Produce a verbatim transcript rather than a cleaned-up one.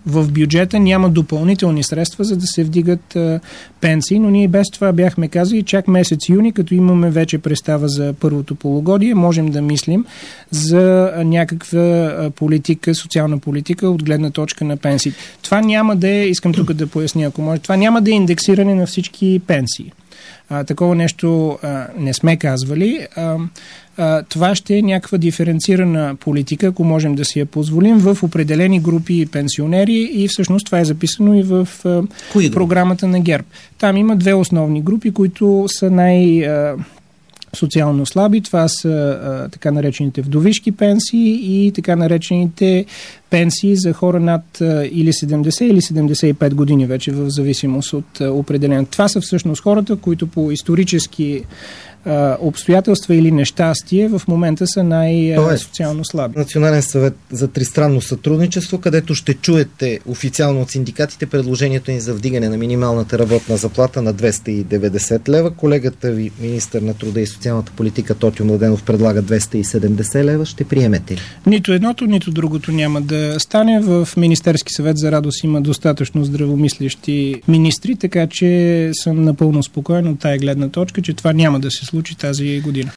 в бюджета няма допълнителни средства, за да се вдигат а, пенсии, но ние без това бяхме казали, чак месец юни, като имаме вече представа за първото полугодие, можем да мислим за а, някаква а, политика, социална политика от гледна точка на пенсии. Това няма да е, искам тук да поясня, ако може, това няма да е индексиране на всички пенсии. А, такова нещо а, не сме казвали. А, а, това ще е някаква диференцирана политика, ако можем да си я позволим, в определени групи пенсионери и всъщност това е записано и в а, програмата на ГЕРБ. Там има две основни групи, които са най- а, социално слаби. Това са а, така наречените вдовишки пенсии и така наречените пенсии за хора над а, или седемдесет или седемдесет и пет години вече, в зависимост от а, определен. Това са всъщност хората, които по исторически а, обстоятелства или нещастие в момента са най-социално слаби. Национален съвет за тристранно сътрудничество, където ще чуете официално от синдикатите предложението ни за вдигане на минималната работна заплата на двеста и деветдесет лева. Колегата ви, министър на труда и социалната политика Тотю Младенов, предлага двеста и седемдесет лева. Ще приемете ли? Нито едното, нито другото няма да стане. В Министерски съвет за радост има достатъчно здравомислещи министри, така че съм напълно спокоен от тая гледна точка, че това няма да се случи тази година.